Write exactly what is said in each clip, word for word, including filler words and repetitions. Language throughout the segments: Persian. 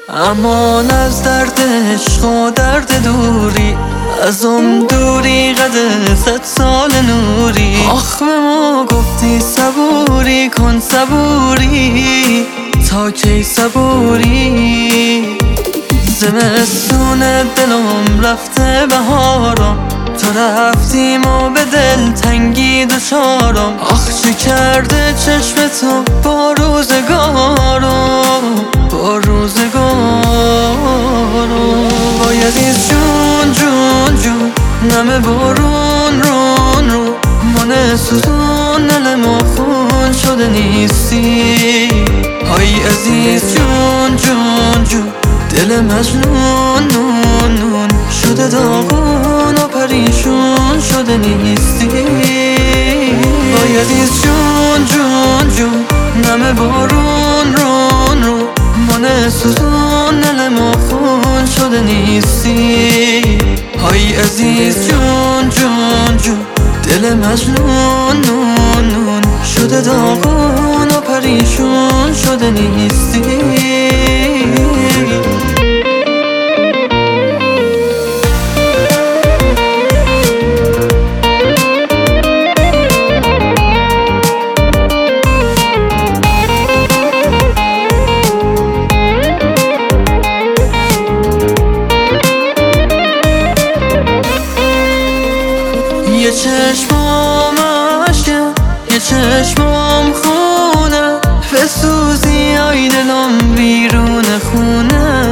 امان از درد عشق و درد دوری، از اون دوری قد صد سال نوری. آخ به ما گفتی صبوری کن صبوری، تا کی صبوری؟ زمستون دلم رفته بهارم، تو رفتیم و به دل تنگی دچارم. آخ چه کرده چشم تو با روزگارم، با روزگارم. باید این جون جون جون نمه بارون رون رو من سوزون نلم خون شده نیستی. های عزیز جون جون جون دل مجنون نون نون شده داغون و پریشون شده نیستی. وای عزیز جون جون جون نمه بارون رون رو من سوزون نلم خون شده نیستی. های عزیز جون جون جون دل مجنون نون نون شده داغون و پریشون شده نیستی. یه چشمام عشقه یه چشمام خونه، بسوزی آی دلم بیرون خونه.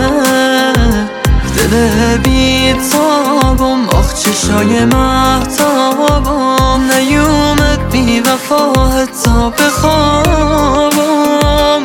دل بی تابم آخ چشای مهتابم، نیومد بی وفا حتی بخوابم.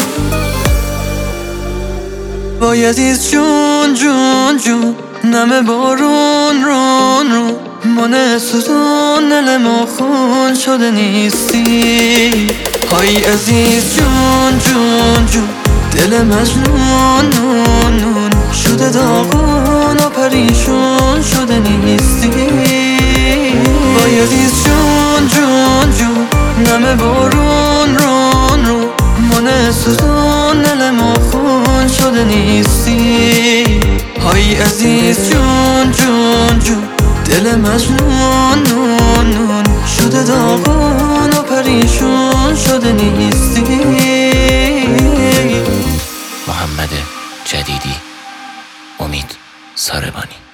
وای عزیز جون جون جون نمه بارون رون رو من سوزون نلم خون شده نیستی. های عزیز جون جون جون دل مجنون نون نون شده داغون و پریشون شده نیستی. وای عزیز جون جون جون نمه بارون رون رو من سوزون نلم خون شده نیستی. های عزیز جون جون جون دل مجنون نون نون شده داغون و پریشون شده نیستی. محمد جدیدی، امید ساربانی.